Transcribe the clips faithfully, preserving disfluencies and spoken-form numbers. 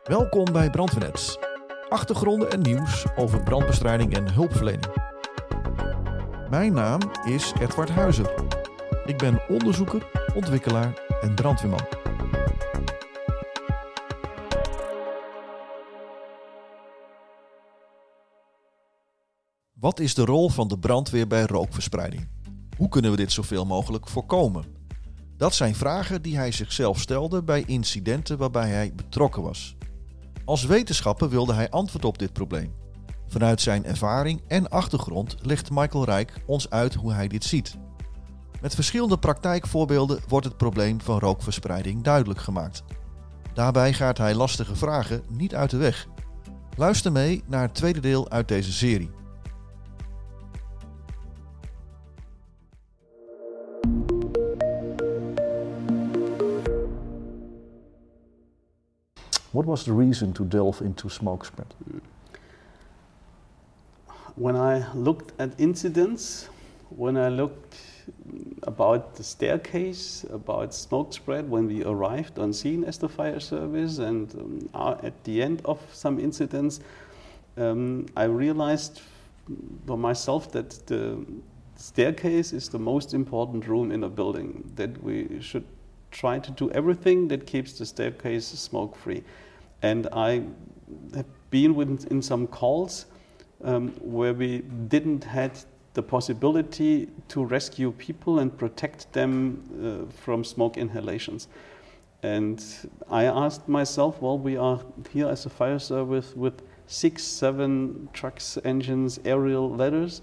Welkom bij Brandweernet. Achtergronden en nieuws over brandbestrijding en hulpverlening. Mijn naam is Edward Huizer. Ik ben onderzoeker, ontwikkelaar en brandweerman. Wat is de rol van de brandweer bij rookverspreiding? Hoe kunnen we dit zoveel mogelijk voorkomen? Dat zijn vragen die hij zichzelf stelde bij incidenten waarbij hij betrokken was. Als wetenschapper wilde hij antwoord op dit probleem. Vanuit zijn ervaring en achtergrond legt Michael Rijk ons uit hoe hij dit ziet. Met verschillende praktijkvoorbeelden wordt het probleem van rookverspreiding duidelijk gemaakt. Daarbij gaat hij lastige vragen niet uit de weg. Luister mee naar het tweede deel uit deze serie. What was the reason to delve into smoke spread? When I looked at incidents, when I looked about the staircase, about smoke spread, when we arrived on scene as the fire service, and um, at the end of some incidents, um, I realized for myself that the staircase is the most important room in a building, that we should try to do everything that keeps the staircase smoke-free. And I have been with, in some calls um, where we didn't had the possibility to rescue people and protect them uh, from smoke inhalations. And I asked myself, well, we are here as a fire service with six, seven trucks, engines, aerial ladders,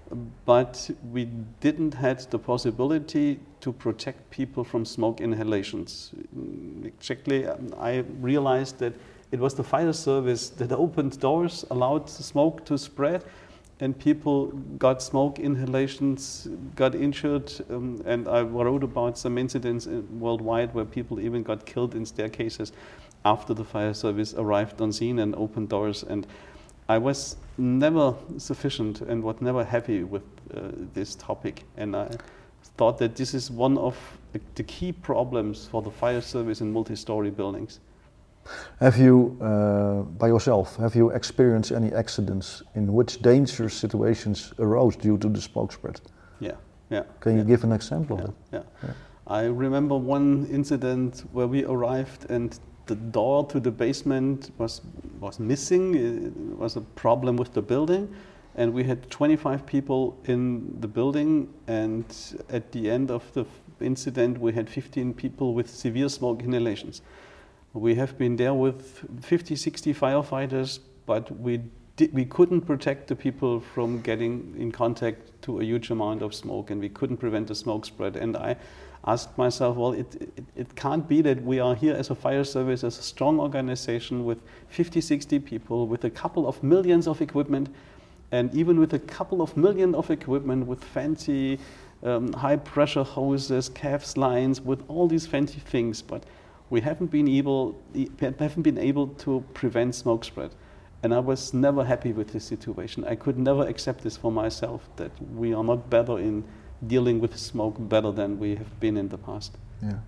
but we didn't have the possibility to protect people from smoke inhalations. Exactly, I realized that it was the fire service that opened doors, allowed smoke to spread, and people got smoke inhalations, got injured, um, and I wrote about some incidents worldwide where people even got killed in staircases after the fire service arrived on scene and opened doors. And I was never sufficient and was never happy with uh, this topic, and I thought that this is one of the key problems for the fire service in multi-story buildings. Have you, uh, by yourself, have you experienced any accidents in which dangerous situations arose due to the smoke spread? Yeah, yeah. Can you yeah. give an example yeah, of it? Yeah. yeah. I remember one incident where we arrived and the door to the basement was was missing. It was a problem with the building, and we had twenty-five people in the building, and at the end of the incident we had fifteen people with severe smoke inhalations. We have been there with fifty, sixty firefighters, but we did, we couldn't protect the people from getting in contact to a huge amount of smoke, and we couldn't prevent the smoke spread. And I asked myself, well, it, it, it can't be that we are here as a fire service, as a strong organization with fifty, sixty people, with a couple of millions of equipment, and even with a couple of million of equipment with fancy um, high pressure hoses, C A F S lines, with all these fancy things, but we haven't been able, haven't been able to prevent smoke spread. And I was never happy with this situation. I could never accept this for myself, that we are not better in dealing with smoke better than we have been in the past. Yeah.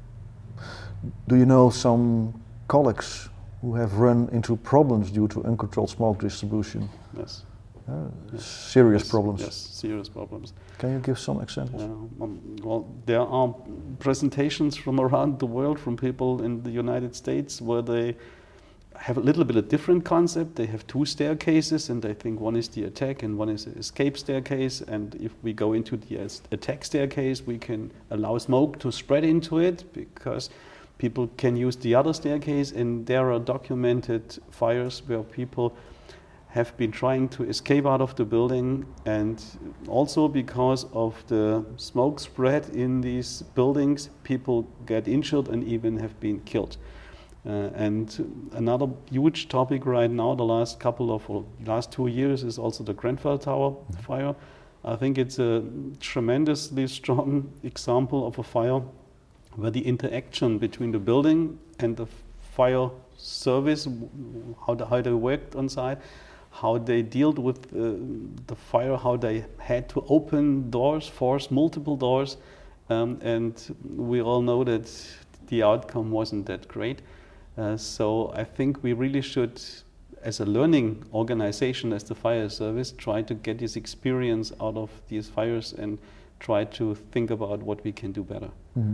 Do you know some colleagues who have run into problems due to uncontrolled smoke distribution? Yes. Uh, yes. Serious yes. problems? Yes, serious problems. Can you give some examples? Uh, um, well, there are presentations from around the world, from people in the United States, where they have a little bit of different concept. They have two staircases, and they think one is the attack and one is the escape staircase. And if we go into the attack staircase, we can allow smoke to spread into it because people can use the other staircase. And there are documented fires where people have been trying to escape out of the building, and also because of the smoke spread in these buildings, people get injured and even have been killed. Uh, and another huge topic right now, the last couple of, or last two years, is also the Grenfell Tower mm-hmm. fire. I think it's a tremendously strong example of a fire where the interaction between the building and the fire service, how, the, how they worked on site, how they dealt with uh, the fire, how they had to open doors, force multiple doors, um, and we all know that the outcome wasn't that great. Uh, so I think we really should, as a learning organization, as the fire service, try to get this experience out of these fires and try to think about what we can do better. Mm-hmm.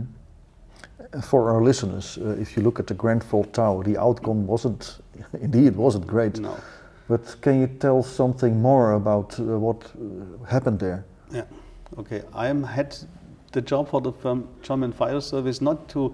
For our listeners, uh, if you look at the Grenfell Tower, the outcome wasn't, indeed, it wasn't great. No. But can you tell something more about uh, what uh, happened there? Yeah, okay. I had the job for the firm German Fire Service not to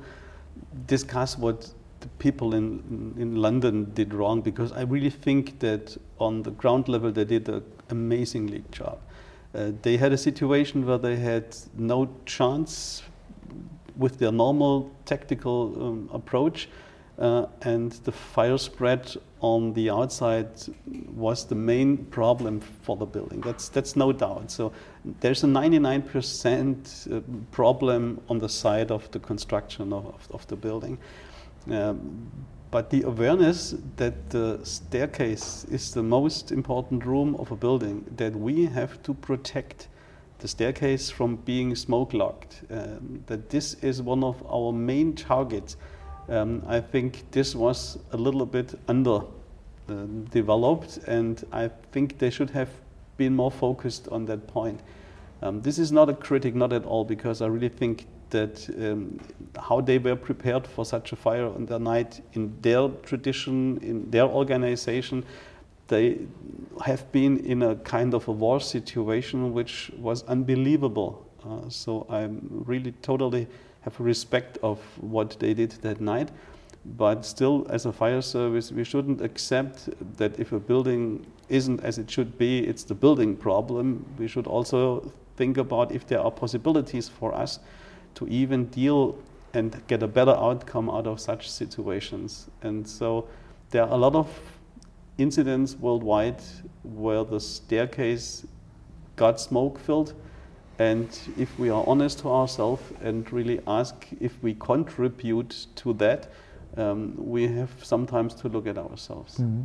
discuss what the people in, in London did wrong, because I really think that on the ground level they did an amazingly job. Uh, they had a situation where they had no chance with their normal tactical um, approach, uh, and the fire spread on the outside was the main problem for the building. That's that's no doubt. So there's a ninety-nine percent problem on the side of the construction of, of, of the building. Um, but the awareness that the staircase is the most important room of a building, that we have to protect the staircase from being smoke locked, um, that this is one of our main targets. Um, I think this was a little bit under uh, developed, and I think they should have been more focused on that point. Um, this is not a critic, not at all, because I really think that um, how they were prepared for such a fire on the night in their tradition, in their organization, they have been in a kind of a war situation which was unbelievable. Uh, so I really totally have respect of what they did that night. But still, as a fire service, we shouldn't accept that if a building isn't as it should be, it's the building problem. We should also think about if there are possibilities for us to even deal and get a better outcome out of such situations. And so there are a lot of incidents worldwide where the staircase got smoke filled, and if we are honest to ourselves and really ask if we contribute to that, um, we have sometimes to look at ourselves. Mm-hmm.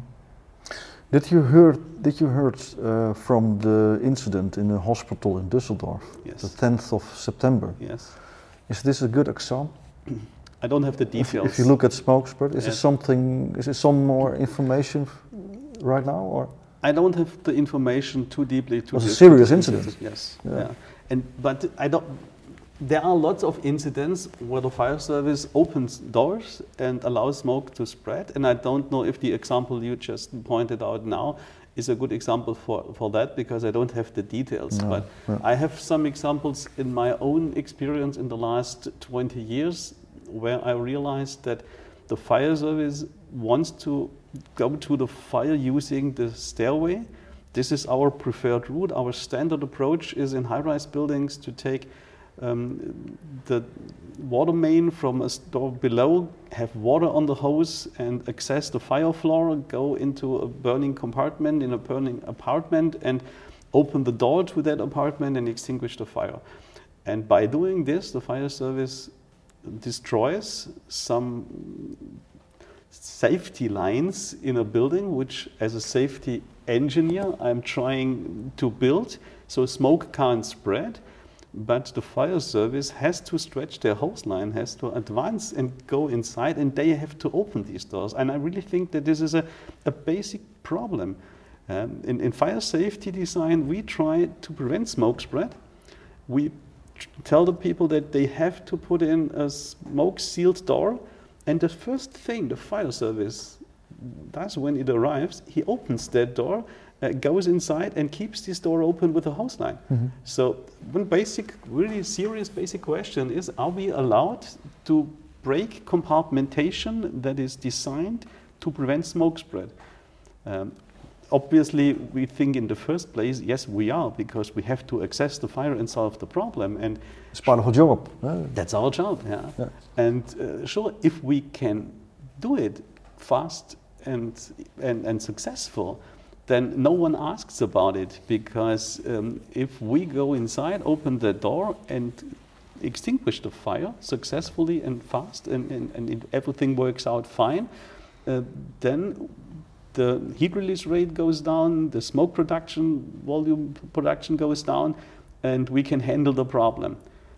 Did you hear? Did you heard uh, from the incident in the hospital in Düsseldorf, Yes. the tenth of September? Yes. Is this a good example? I don't have the If, details. if you look at smoke spread, is Yes. there something? Is there some more information f- right now, or? I don't have the information too deeply. To It was a the- serious to the incident. Yes. Yeah. Yeah. And but I don't. There are lots of incidents where the fire service opens doors and allows smoke to spread, and I don't know if the example you just pointed out now is a good example for, for that, because I don't have the details. No, but no. I have some examples in my own experience in the last twenty years where I realized that the fire service wants to go to the fire using the stairway. This is our preferred route. Our standard approach is in high-rise buildings to take um, the water main from a store below, have water on the hose and access the fire floor, go into a burning compartment in a burning apartment and open the door to that apartment and extinguish the fire. And by doing this, the fire service destroys some safety lines in a building, which as a safety engineer I'm trying to build so smoke can't spread. But the fire service has to stretch their hose line, has to advance and go inside, and they have to open these doors. And I really think that this is a, a basic problem. Um, in, in fire safety design, we try to prevent smoke spread. We tr- tell the people that they have to put in a smoke-sealed door, and the first thing the fire service does when it arrives, he opens that door, Uh, goes inside and keeps this door open with a hose line. Mm-hmm. So one basic, really serious basic question is, are we allowed to break compartmentation that is designed to prevent smoke spread? Um, obviously, we think in the first place, yes, we are, because we have to access the fire and solve the problem. And It's part of our job. Uh, that's our job, yeah. Yeah. And uh, sure, if we can do it fast and, and, and successful, then no one asks about it, because um, if we go inside, open the door and extinguish the fire successfully and fast, and, and, and it, everything works out fine, uh, then the heat release rate goes down, the smoke production, volume production goes down, and we can handle the problem.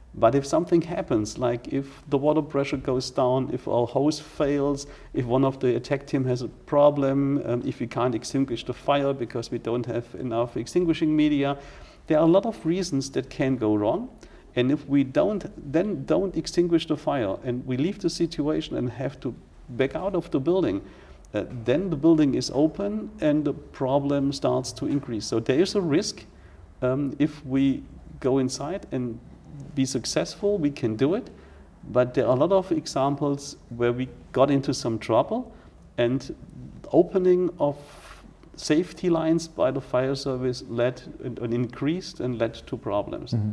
But if something happens, like if the water pressure goes down, if our hose fails, if one of the attack team has a problem, um, if we can't extinguish the fire because we don't have enough extinguishing media, there are a lot of reasons that can go wrong. And if we don't, then don't extinguish the fire and we leave the situation and have to back out of the building, uh, then the building is open and the problem starts to increase. So there is a risk um, if we go inside and be successful, we can do it, but there are a lot of examples where we got into some trouble and opening of safety lines by the fire service led and increased and led to problems. Mm-hmm.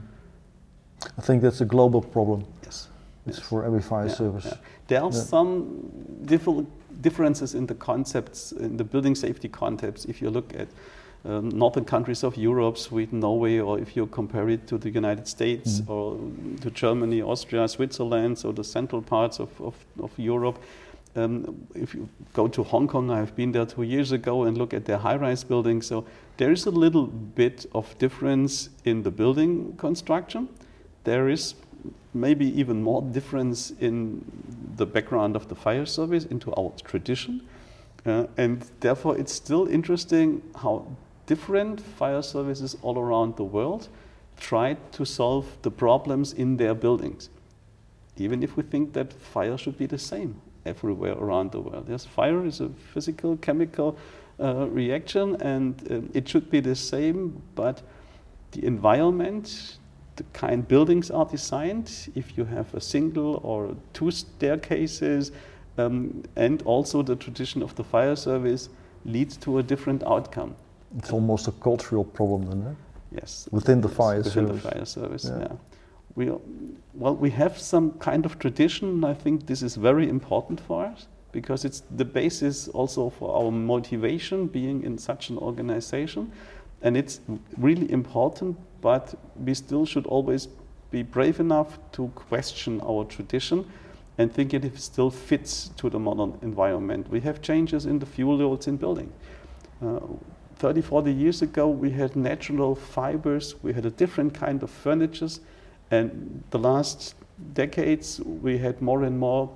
I think that's a global problem. Yes. It's yes. for every fire yeah, service. Yeah. There are yeah. some different differences in the concepts, in the building safety concepts, if you look at Um, northern countries of Europe, Sweden, Norway, or if you compare it to the United States mm. or to Germany, Austria, Switzerland, so the central parts of, of, of Europe. Um, if you go to Hong Kong, I've been there two years ago and look at their high-rise buildings. So there is a little bit of difference in the building construction. There is maybe even more difference in the background of the fire service into our tradition. Uh, and therefore, it's still interesting how different fire services all around the world try to solve the problems in their buildings. Even if we think that fire should be the same everywhere around the world. Yes, fire is a physical, chemical uh, reaction and um, it should be the same, but the environment, the kind buildings are designed, if you have a single or two staircases, um, and also the tradition of the fire service leads to a different outcome. It's almost a cultural problem then, eh? Yes. Within the yes, fire within service. Within the fire service, yeah. yeah. We, well, we have some kind of tradition. I think this is very important for us because it's the basis also for our motivation being in such an organization. And it's really important, but we still should always be brave enough to question our tradition and think it still fits to the modern environment. We have changes in the fuel loads in building. Uh, thirty, forty years ago, we had natural fibers, we had a different kind of furnitures, and the last decades, we had more and more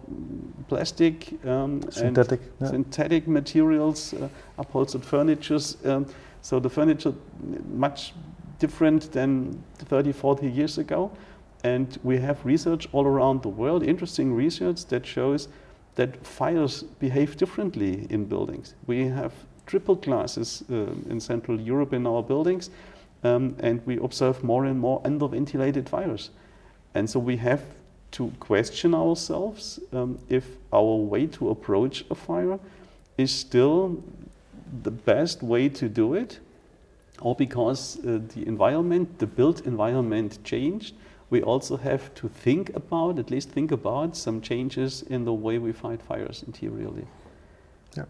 plastic um, synthetic, and yeah. synthetic materials, uh, upholstered furnitures. Um, so the furniture much different than thirty, forty years ago. And we have research all around the world, interesting research that shows that fires behave differently in buildings. We have triple classes uh, in Central Europe in our buildings, um, and we observe more and more underventilated fires. And so we have to question ourselves um, if our way to approach a fire is still the best way to do it, or because uh, the environment, the built environment changed. We also have to think about, at least think about, some changes in the way we fight fires interiorly. Yeah.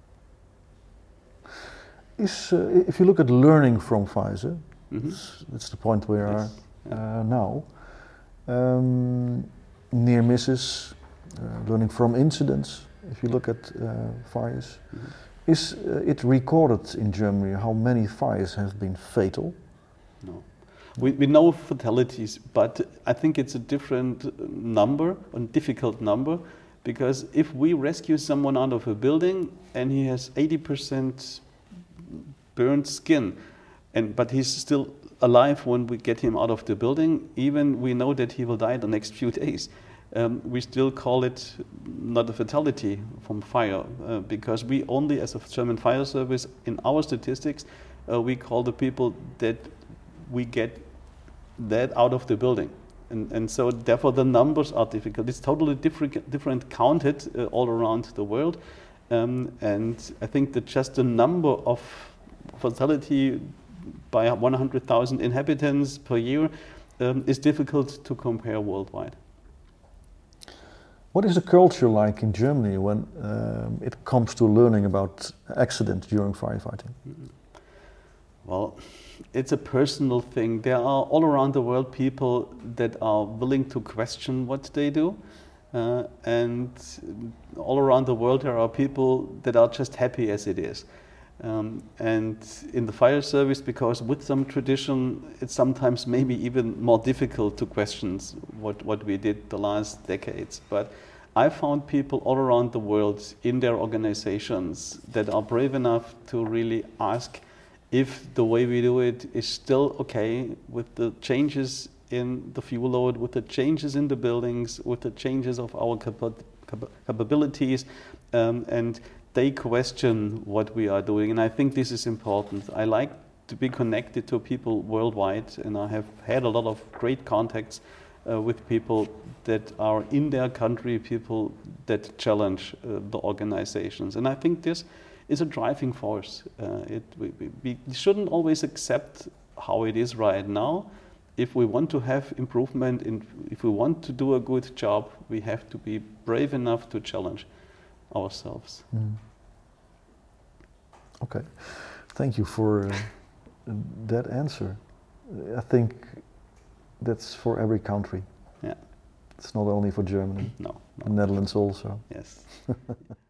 Is, uh, if you look at learning from fires, eh? mm-hmm. that's, that's the point we are yes. uh, yeah. now. Um, near misses, uh, learning from incidents, if you look at uh, fires. Mm-hmm. Is uh, it recorded in Germany how many fires have been fatal? No. We, we know fatalities, but I think it's a different number, a difficult number, because if we rescue someone out of a building and he has eighty percent burned skin, and but he's still alive when we get him out of the building, even we know that he will die the next few days, um, we still call it not a fatality from fire, uh, because we only, as a German fire service, in our statistics, uh, we call the people that we get that out of the building. And, and so therefore the numbers are difficult. It's totally different, different counted uh, all around the world. Um, and I think that just the number of fatality by one hundred thousand inhabitants per year um, is difficult to compare worldwide. What is the culture like in Germany when um, it comes to learning about accidents during firefighting? Well, it's a personal thing. There are all around the world people that are willing to question what they do. Uh, and all around the world there are people that are just happy as it is. Um, and in the fire service, because with some tradition, it's sometimes maybe even more difficult to question what, what we did the last decades. But I found people all around the world in their organizations that are brave enough to really ask if the way we do it is still okay with the changes in the fuel load, with the changes in the buildings, with the changes of our capa- capa- capabilities, um, and they question what we are doing. And I think this is important. I like to be connected to people worldwide, and I have had a lot of great contacts uh, with people that are in their country, people that challenge uh, the organizations. And I think this is a driving force. Uh, it, we, we, we shouldn't always accept how it is right now. If we want to have improvement, in, if we want to do a good job, we have to be brave enough to challenge ourselves. Mm. Okay, thank you for uh, that answer. I think that's for every country. Yeah. It's not only for Germany. No. no. The Netherlands also. Yes.